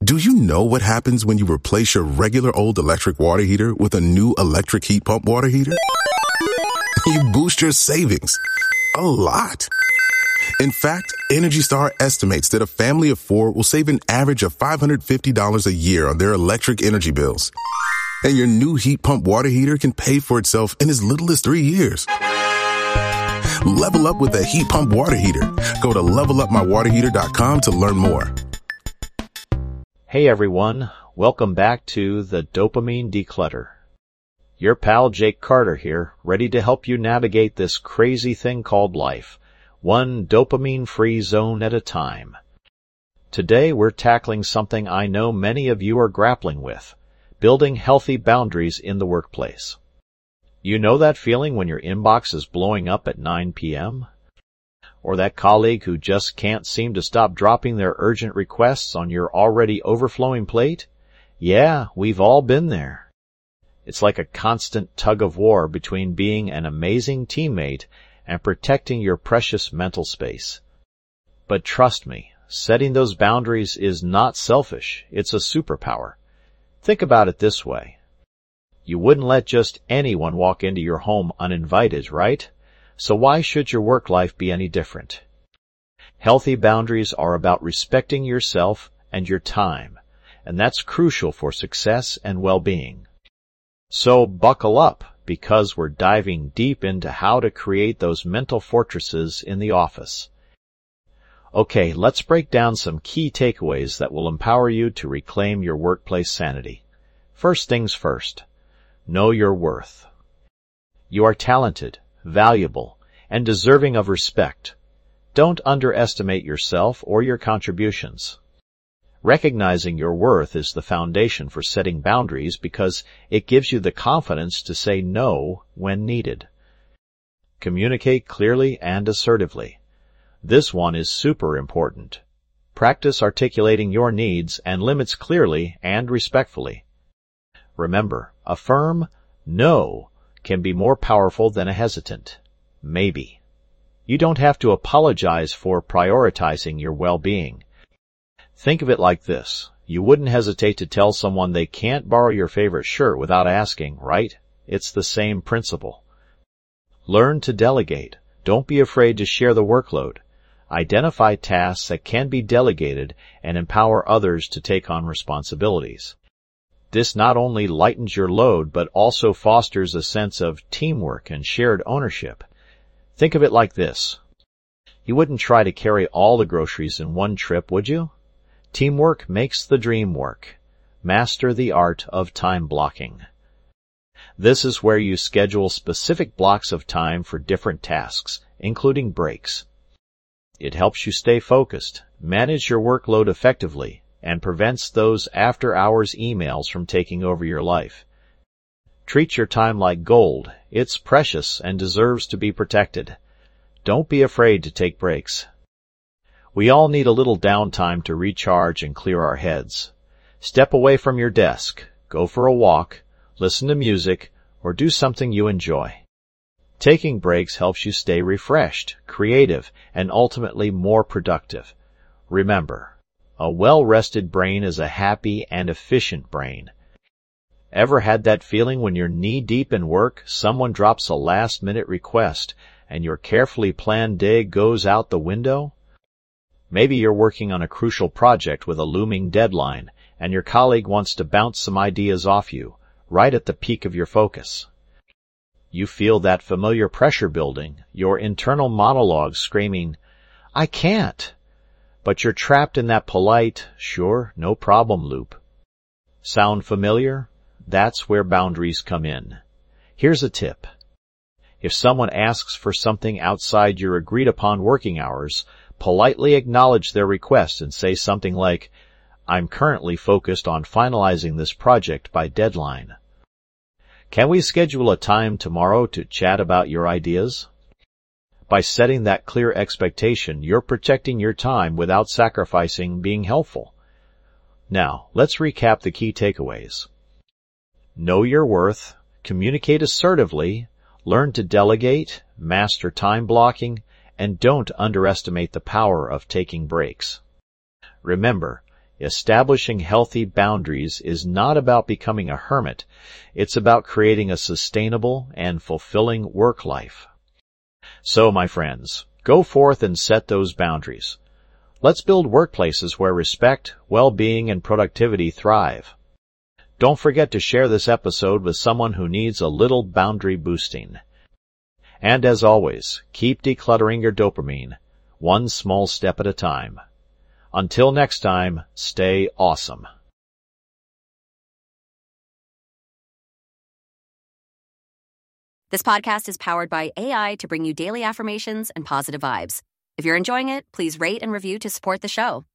Do you know what happens when you replace your regular old electric water heater with a new electric heat pump water heater? You boost your savings a lot. In fact, Energy Star estimates that a family of 4 will save an average of $550 a year on their electric energy bills. And your new heat pump water heater can pay for itself in as little as 3 years. Level up with a heat pump water heater. Go to levelupmywaterheater.com to learn more. Hey everyone, welcome back to the Dopamine Declutter. Your pal Jake Carter here, ready to help you navigate this crazy thing called life, one dopamine-free zone at a time. Today we're tackling something I know many of you are grappling with, building healthy boundaries in the workplace. You know that feeling when your inbox is blowing up at 9 p.m.? Or that colleague who just can't seem to stop dropping their urgent requests on your already overflowing plate? Yeah, we've all been there. It's like a constant tug of war between being an amazing teammate and protecting your precious mental space. But trust me, setting those boundaries is not selfish, it's a superpower. Think about it this way. You wouldn't let just anyone walk into your home uninvited, right? So why should your work life be any different? Healthy boundaries are about respecting yourself and your time, and that's crucial for success and well-being. So buckle up, because we're diving deep into how to create those mental fortresses in the office. Okay, let's break down some key takeaways that will empower you to reclaim your workplace sanity. First things first, know your worth. You are talented, valuable, and deserving of respect. Don't underestimate yourself or your contributions. Recognizing your worth is the foundation for setting boundaries because it gives you the confidence to say no when needed. Communicate clearly and assertively. This one is super important. Practice articulating your needs and limits clearly and respectfully. Remember, a firm no can be more powerful than a hesitant maybe. You don't have to apologize for prioritizing your well-being. Think of it like this. You wouldn't hesitate to tell someone they can't borrow your favorite shirt without asking, right? It's the same principle. Learn to delegate. Don't be afraid to share the workload. Identify tasks that can be delegated and empower others to take on responsibilities. This not only lightens your load, but also fosters a sense of teamwork and shared ownership. Think of it like this. You wouldn't try to carry all the groceries in one trip, would you? Teamwork makes the dream work. Master the art of time blocking. This is where you schedule specific blocks of time for different tasks, including breaks. It helps you stay focused, manage your workload effectively, and prevents those after-hours emails from taking over your life. Treat your time like gold. It's precious and deserves to be protected. Don't be afraid to take breaks. We all need a little downtime to recharge and clear our heads. Step away from your desk, go for a walk, listen to music, or do something you enjoy. Taking breaks helps you stay refreshed, creative, and ultimately more productive. Remember, a well-rested brain is a happy and efficient brain. Ever had that feeling when you're knee-deep in work, someone drops a last-minute request, and your carefully planned day goes out the window? Maybe you're working on a crucial project with a looming deadline, and your colleague wants to bounce some ideas off you, right at the peak of your focus. You feel that familiar pressure building, your internal monologue screaming, "I can't!" But you're trapped in that polite, sure, no problem loop. Sound familiar? That's where boundaries come in. Here's a tip. If someone asks for something outside your agreed-upon working hours, politely acknowledge their request and say something like, "I'm currently focused on finalizing this project by deadline. Can we schedule a time tomorrow to chat about your ideas?" By setting that clear expectation, you're protecting your time without sacrificing being helpful. Now, let's recap the key takeaways. Know your worth, communicate assertively, learn to delegate, master time blocking, and don't underestimate the power of taking breaks. Remember, Establishing healthy boundaries is not about becoming a hermit, it's about creating a sustainable and fulfilling work life. So, my friends, go forth and set those boundaries. Let's build workplaces where respect, well-being, and productivity thrive. Don't forget to share this episode with someone who needs a little boundary boosting. And as always, keep decluttering your dopamine, one small step at a time. Until next time, stay awesome. This podcast is powered by AI to bring you daily affirmations and positive vibes. If you're enjoying it, please rate and review to support the show.